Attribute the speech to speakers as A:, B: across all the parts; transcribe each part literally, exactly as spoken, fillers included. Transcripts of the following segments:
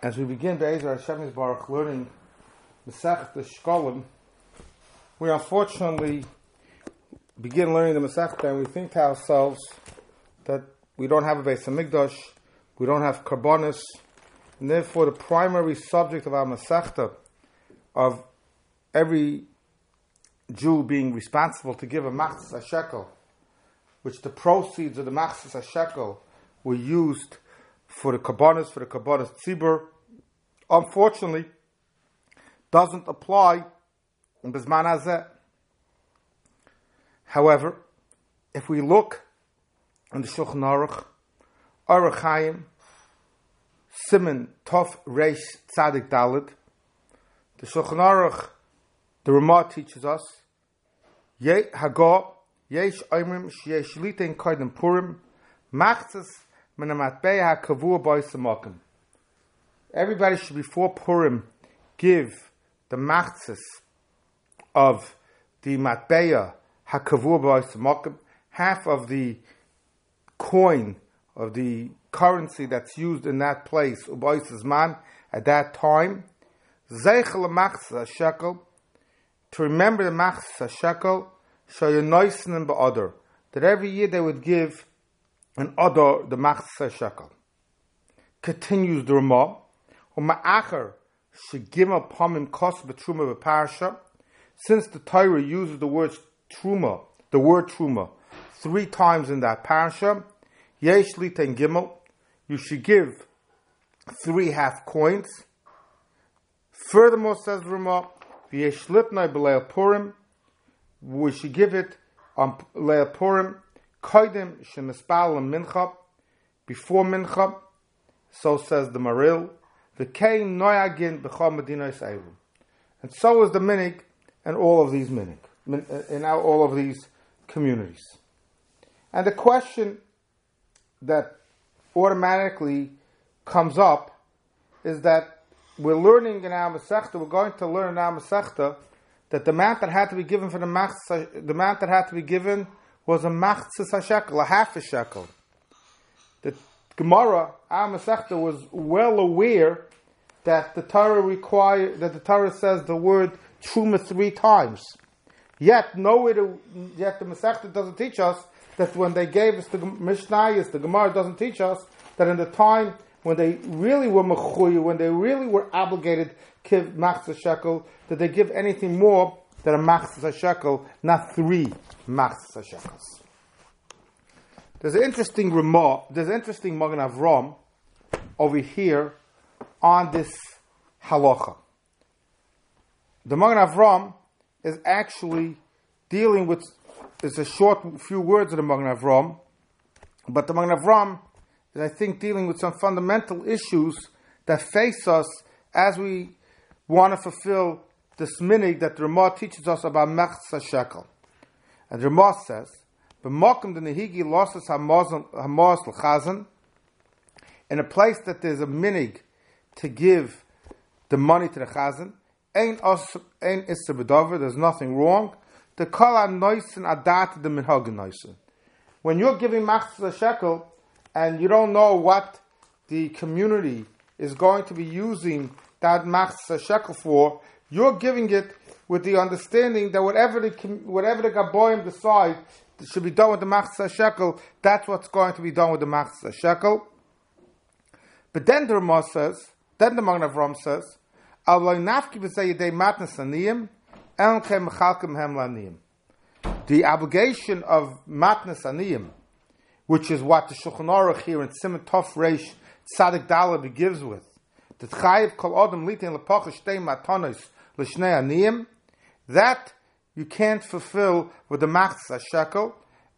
A: As we begin Be'ezer Hashem Baruch learning Masechet Shkolim, we unfortunately begin learning the Masechet and we think to ourselves that we don't have a Beis Hamikdash, we don't have Karbonis, and therefore the primary subject of our Masechta, of every Jew being responsible to give a Machzis HaShekel, which the proceeds of the Machzis HaShekel were used for the Karbonis, for the Karbonis Tzibur, unfortunately, doesn't apply in Bizman Hazeh. However, if we look in the Shulchan Aruch, Orach Chaim, Siman Tov Reish Tzadik Daled, the Shulchan Aruch, the Ramah teaches us, Ye Hagah, Yesh Oimrim, Sheyesh Litein Koydem Purim, Machzis Min HaMatbeah HaKavua B'Os HaMakom. Everybody should before Purim give the machzis of the matbeya hakavur b'Os HaMakom, half of the coin of the currency that's used in that place u'b'Os HaZman at that time. Zeichel machzis hashekel, to remember the machzis hashekel, shayonoisnim ba'odor, that every year they would give an odor the machzis hashekel. Continues the Ramah. Uma'acher shegimel pamim kos b'truma b'parasha. Since the Torah uses the word truma, the word truma, three times in that parasha, yesh litein gimel, you should give three half coins. Furthermore, says Ramah, v'yesh litnai b'leil Purim, we should give it on Leil Purim, koydem shemispal mincha, before mincha. So says the Maril. The Kain Noyagin B'chol Medina Yisrael, and so is the minig and all of these minig in all of these communities. And the question that automatically comes up is that we're learning in our Masechta, we're going to learn in our Masechta that the amount that had to be given for the machzis, the amount that had to be given was a machzis hashekel, a half a shekel. The Gemara, our Masechta, was well aware that the Torah require that the Torah says the word truma three times. Yet nowhere, to, yet the Masechta doesn't teach us that when they gave us the Mishnayos, the Gemara doesn't teach us that in the time when they really were mechuyu, when they really were obligated to give machzis shekel, that they give anything more than a machzis shekel, not three machzis shekels. There's an interesting remark, there's an interesting Magen Avram over here on this halacha. The Magen Avram is actually dealing with, it's a short few words of the Magen Avram, but the Magen Avram is, I think, dealing with some fundamental issues that face us as we want to fulfill this minig that the Ramah teaches us about machzis shekel. And the Ramah says, B'makom the nehigi losses hamaz l'chazan, in a place that there's a minig to give the money to the chazan, ein ein isser b'davar, there's nothing wrong. The kol ha-noisen adat the minhag noisen. When you're giving machzis shekel and you don't know what the community is going to be using that machzis shekel for, you're giving it with the understanding that whatever the whatever the gaboyim decide should be done with the machzis shekel, that's what's going to be done with the machzis shekel. But then the Ramah says, then the Magen Avram says, the obligation of matnas aniyim, which is what the Shulchan Aruch here in Siman Tov Reish Tzadik Daled gives with, that chayiv kol adam litin lepacha shtei matanos l'shnei aniyim, that you can't fulfill with the machzis shekel,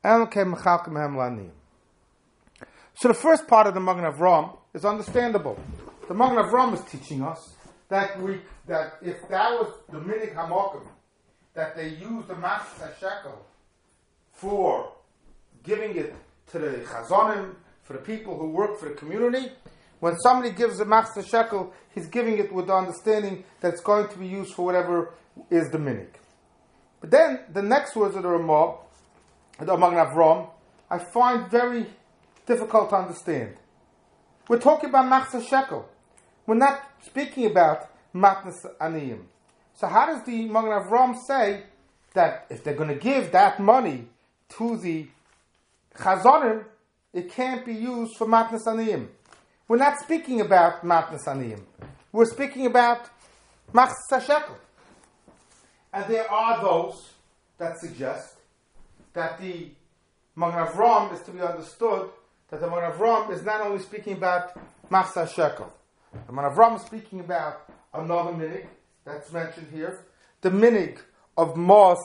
A: so the first part of the Magen Avram is understandable. The Magen Avram is teaching us that we that if that was the minig hamakom, that they used the machzis shekel for giving it to the chazonim, for the people who work for the community, when somebody gives the machzis shekel, he's giving it with the understanding that it's going to be used for whatever is the minig. But then the next words of the Ramah, the Magen Avram, I find very difficult to understand. We're talking about machzis shekel. we're not speaking about matnas aniyim. So how does the Magen Avram say that if they're going to give that money to the chazonim, it can't be used for matnas aniyim? We're not speaking about matnas aniyim. We're speaking about machzas shekel. And there are those that suggest that the Magen Avram is to be understood that the Magen Avram is not only speaking about machzas shekel. The Magen Avram is speaking about another minig that's mentioned here, the minig of Mos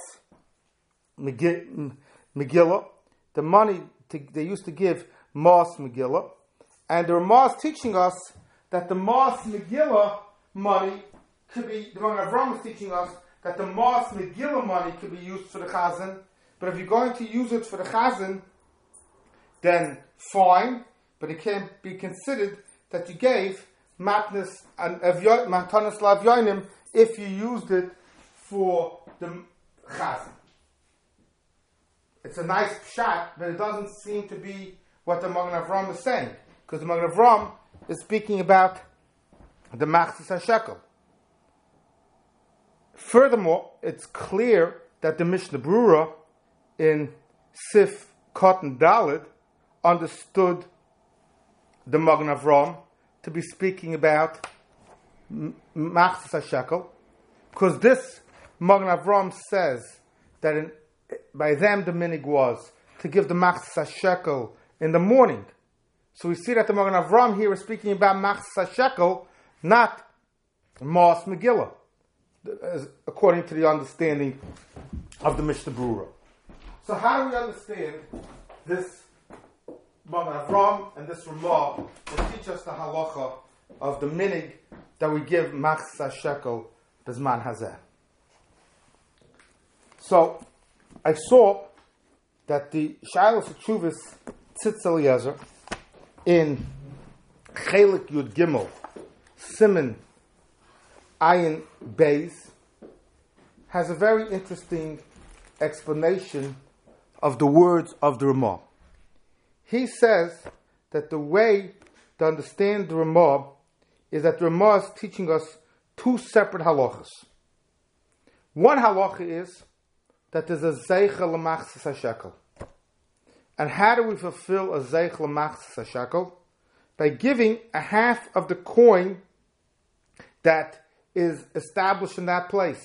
A: Megillah, the money to, they used to give Mos Megillah, and the Ramah is teaching us that the Mos Megillah money could be, the Magen Avram is teaching us that the Mos Megillah money could be used for the Chazan, but if you're going to use it for the Chazan, then fine, but it can't be considered that you gave matnas and matanas lavyonim if you used it for the Chazan. It's a nice shot, but it doesn't seem to be what the Magen Avram is saying, because the Magen Avram is speaking about the machzas hashekel. Furthermore, it's clear that the Mishnah Brura in Sif Cotton Dalet understood the Magen Avram to be speaking about machzas hashekel, because this Magen Avram says that in, by them the minig was to give the machzas hashekel in the morning. So we see that the Magen Avram here is speaking about machzas hashekel, not Mos Megillah, according to the understanding of the Mishnah Brura. So how do we understand this Magen Avram and this Ramah will teach us the halacha of the minig that we give machzas hashekel b'zman hazeh? So I saw that the Shailos Teshuvos Tzitz Eliezer in Chelik Yud Gimel Siman Ayin Beis has a very interesting explanation of the words of the Ramah. He says that the way to understand the Ramah is that the Ramah is teaching us two separate halachas. One halacha is that there's a zeicha l'machzas hashekel. And how do we fulfill a zeicha l'machzas hashekel? By giving a half of the coin that is established in that place.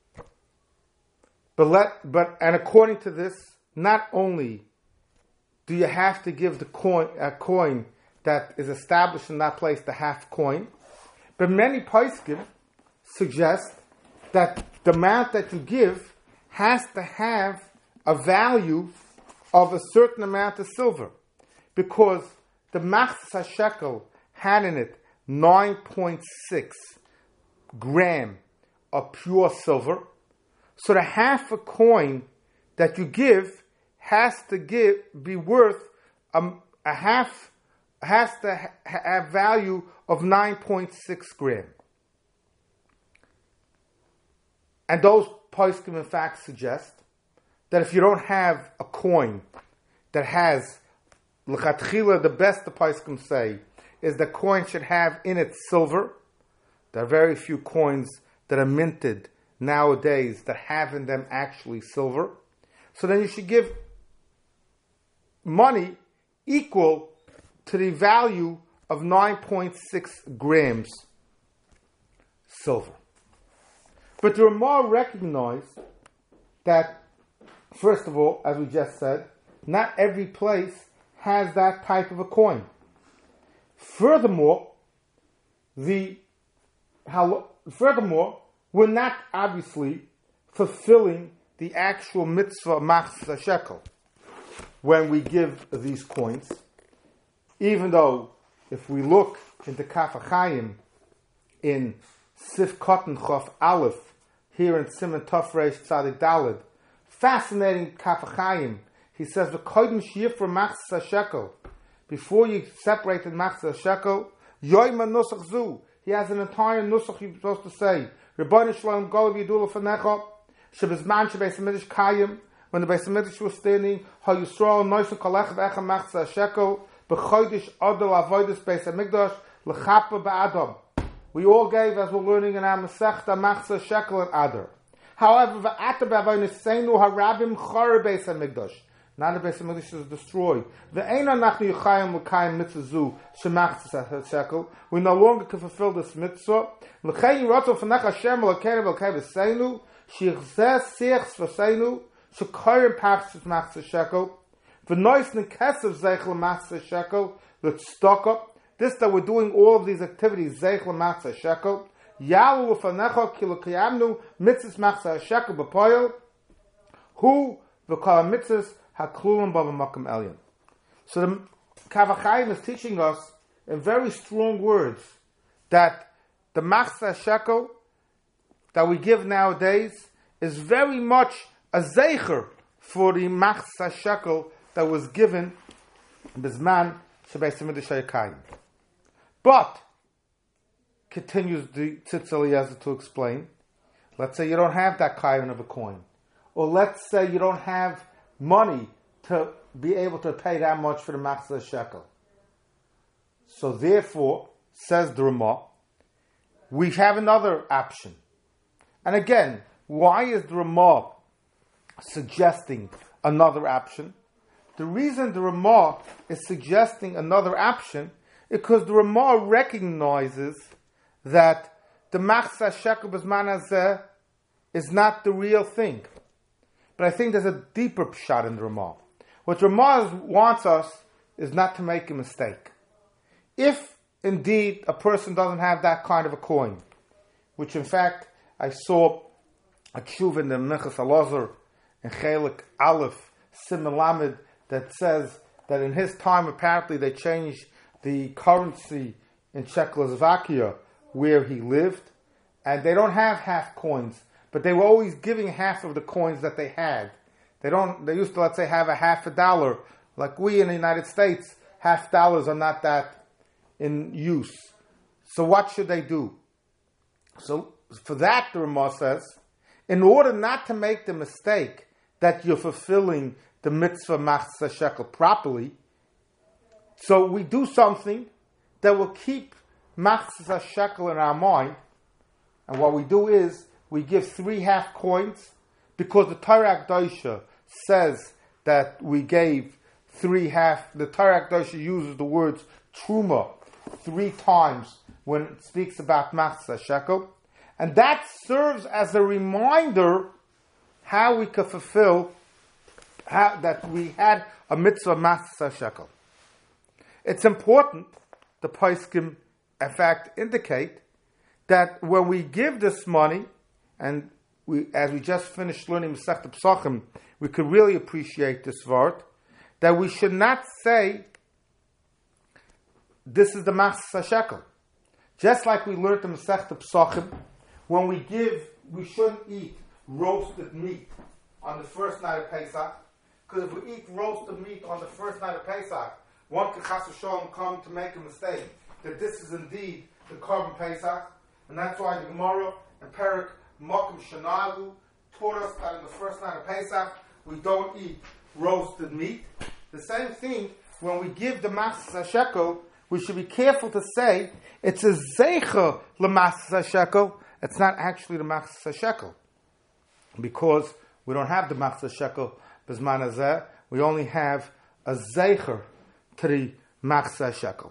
A: But let, but and according to this, not only do you have to give the coin a coin that is established in that place, the half coin, but many poskim suggest that the amount that you give has to have a value of a certain amount of silver, because the machzas hashekel had in it nine point six gram of pure silver. So the half a coin that you give has to give be worth um, a half has to ha- have value of nine point six gram. And those poskim in fact suggest that if you don't have a coin that has l'chatchila, the best the poskim say is the coin should have in it silver. There are very few coins that are minted nowadays that have in them actually silver. So then you should give money equal to the value of nine point six grams silver. But the Ramah recognized that, first of all, as we just said, not every place has that type of a coin. Furthermore, the how, furthermore, we're not obviously fulfilling the actual mitzvah of machzas hashekel when we give these coins, even though if we look into Kaf HaChaim in Sif Cotton Chof Aleph, here in Siman Tov Reish Tzadik Daled, fascinating Kaf HaChaim, he says, "V'kodim sheyifra machzas hashekel," before you separate the machzas hashekel, yoyma nusach zu, he has an entire nusach you're supposed to say, Rebbeinu Shalom Gol V'yidula Fanecha, Shebizman Shebeis HaMikdash Kayim, when the Beis HaMikdash was standing, Ha Yisrael Noisu Kolech V'echa Machzas hashekel, B'chodesh Adol Avodas Beis HaMikdash, L'chapa Ba'adam. We all gave, as we're learning in our Masechta, Machzah, Shekel, and Adar. However, v'ata b'avonosenu harabim chara beis hamikdash. Not the beis hamikdash is destroyed. V'ein anachnu yichayim l'kayim mitzvah zu shemachzah shekel. We no longer can fulfill this mitzvah. L'chein yirotzu v'nech Hashem l'kein v'lkei v'seinu shichzeh sichs v'seinu shekayim pachs machzah shekel v'nois nekesav zeich l'machzah shekel l'tzedakah. This that we're doing all of these activities zeich l'machzah shekel. Yalu ufanecha kilukiyamnu mitzvahs machzah shekel b'poyel hu v'kol mitzvahs haklulim b'makom elyon. So the Kaf HaChaim is teaching us in very strong words that the machzah shekel that we give nowadays is very much a zeicher for the machzah shekel that was given bizman shebeis hamikdash hayakayim. But continues the Tzitz Eliezer to explain, let's say you don't have that kayan of a coin, or let's say you don't have money to be able to pay that much for the machzah shekel. So therefore, says the Ramah, we have another option. And again, why is the Ramah suggesting another option? The reason the Ramah is suggesting another option is because the Ramah recognizes that the machzah shekel b'zman hazeh is not the real thing. But I think there's a deeper pshat in the Ramah. What Ramah wants us is not to make a mistake. If indeed a person doesn't have that kind of a coin, which in fact I saw a tshuva in the Minchas Elazar in Chelik Aleph Siman Lamed that says that in his time apparently they changed the currency in Czechoslovakia where he lived, and they don't have half coins, but they were always giving half of the coins that they had. They don't. They used to, let's say, have a half a dollar, like we in the United States. Half dollars are not that in use. So what should they do? So for that, the Ramah says, in order not to make the mistake that you're fulfilling the mitzvah machzah shekel properly, so we do something that will keep machzah shekel in our mind, and what we do is we give three half coins because the Torah Akdosha says that we gave three half. The Torah Akdosha uses the words truma three times when it speaks about machzah shekel, and that serves as a reminder how we could fulfill how, that we had a mitzvah machzah shekel. It's important the poskim in fact indicate that when we give this money, and we, as we just finished learning Masechta Pesachim, we could really appreciate this word, that we should not say, this is the machzah shekel. Just like we learned in Masechta Pesachim, when we give, we shouldn't eat roasted meat on the first night of Pesach, because if we eat roasted meat on the first night of Pesach, one could chas v'sholom come to make a mistake that this is indeed the Korban Pesach, and that's why the Gemara and Perek Mokum Shanagu taught us that on the first night of Pesach we don't eat roasted meat. The same thing when we give the machzah shekel, we should be careful to say it's a zeicher l'machzah shekel. It's not actually the machzah shekel, because we don't have the machzah shekel b'zman hazeh. We only have a zeicher to the machzah shekel.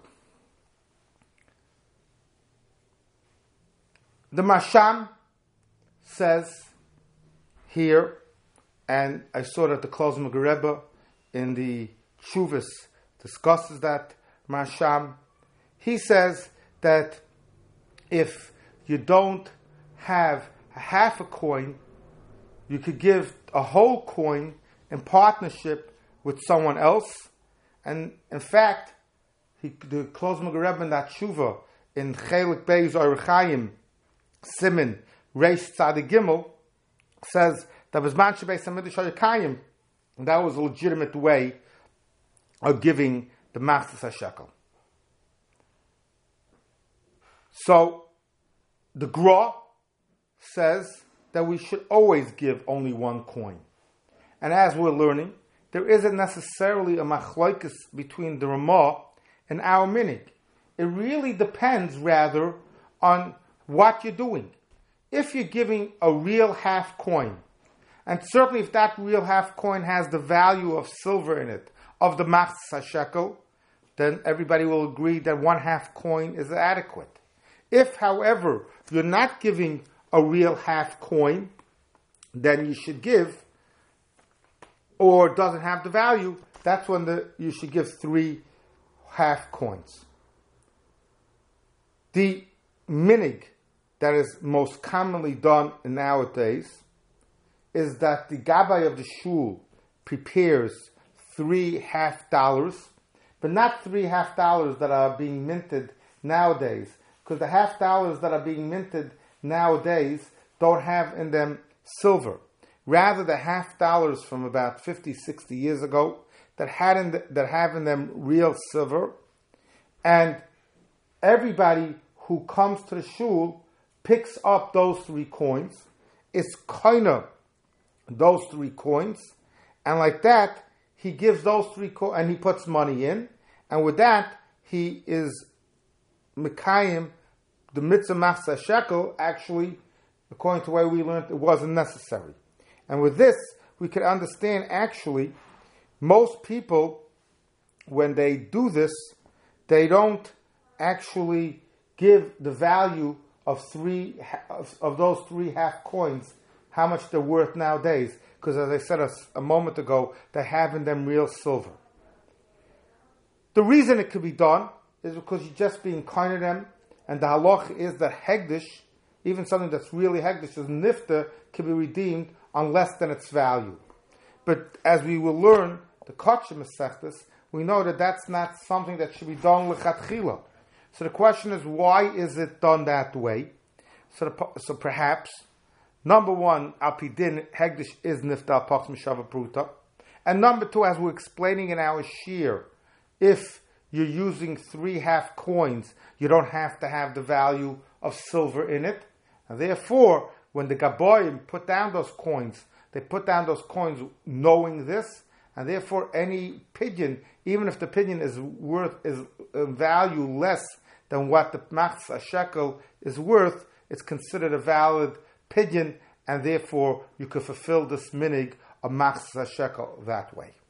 A: The Masham says here, and I saw that the Klozmer Rebbe in the Shuvas discusses that Masham. He says that if you don't have a half a coin, you could give a whole coin in partnership with someone else. And in fact, he, the Klozmer Rebbe in that Shuva in Chelik Beis Orach Chaim Simin Reish Tzadik Gimel says that was man shebeis hamikdash hayakayim, and that was a legitimate way of giving the machzah shekel. So the Gra says that we should always give only one coin, and as we're learning, there isn't necessarily a machlokes between the Ramah and our minig. It really depends, rather, on what you're doing. If you're giving a real half coin, and certainly if that real half coin has the value of silver in it, of the machzah shekel, then everybody will agree that one half coin is adequate. If, however, you're not giving a real half coin, then you should give, or doesn't have the value, that's when the, you should give three half coins. The minig that is most commonly done nowadays is that the gabbai of the shul prepares three half dollars, but not three half dollars that are being minted nowadays, because the half dollars that are being minted nowadays don't have in them silver. Rather, the half dollars from about fifty, sixty years ago that had in the, that have in them real silver, and everybody who comes to the shul picks up those three coins, is kind of those three coins, and like that he gives those three coins and he puts money in, and with that he is mekayim the mitzvah machzah shekel. Actually, according to the way we learned, it wasn't necessary. And with this, we can understand actually, most people, when they do this, they don't actually give the value of three of, of those three half coins, how much they're worth nowadays. Because as I said a, a moment ago, they have in them real silver. The reason it could be done is because you're just being kind to them, and the halach is that hegdish, even something that's really hegdish, is nifta, can be redeemed on less than its value. But as we will learn, the Kachim Masechtas, we know that that's not something that should be done lechatchila. So the question is, why is it done that way? So, the, so perhaps, number one, Alpidin Hegdish is nifta pach mishava pruta, and number two, as we're explaining in our shir, if you're using three half coins, you don't have to have the value of silver in it, and therefore, when the Gaboyim put down those coins, they put down those coins knowing this, and therefore any pidyon, even if the pidyon is worth is a value less than what the machzah shekel is worth, it's considered a valid pidyon, and therefore you could fulfill this minig of machzah shekel that way.